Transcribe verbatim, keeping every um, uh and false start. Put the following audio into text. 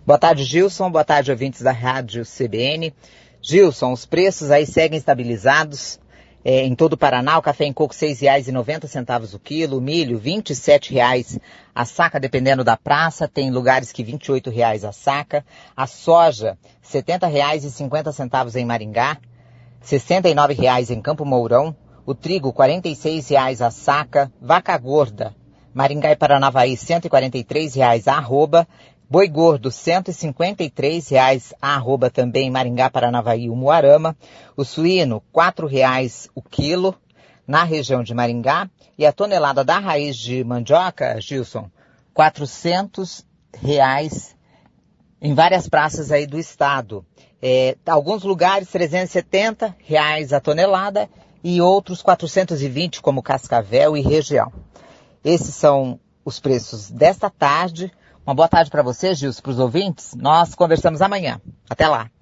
Boa tarde, Gilson. Boa tarde, ouvintes da Rádio C B N. Gilson, os preços aí seguem estabilizados é, em todo o Paraná. O café em coco seis reais e noventa centavos o quilo, o milho vinte e sete reais a saca, dependendo da praça. Tem lugares que vinte e oito reais a saca. A soja, setenta reais e cinquenta centavos em Maringá, sessenta e nove reais em Campo Mourão. O trigo, quarenta e seis reais a saca. Vaca gorda, Maringá e Paranavaí, cento e quarenta e três reais a arroba. Boi gordo, cento e cinquenta e três reais a arroba também em Maringá, Paranavaí e Umuarama. O suíno, quatro reais o quilo na região de Maringá. E a tonelada da raiz de mandioca, Gilson, quatrocentos reais em várias praças aí do estado. É, alguns lugares, trezentos e setenta reais a tonelada e outros quatrocentos e vinte, como Cascavel e região. Esses são os preços desta tarde. Uma boa tarde para você, Gilson, para os ouvintes. Nós conversamos amanhã. Até lá.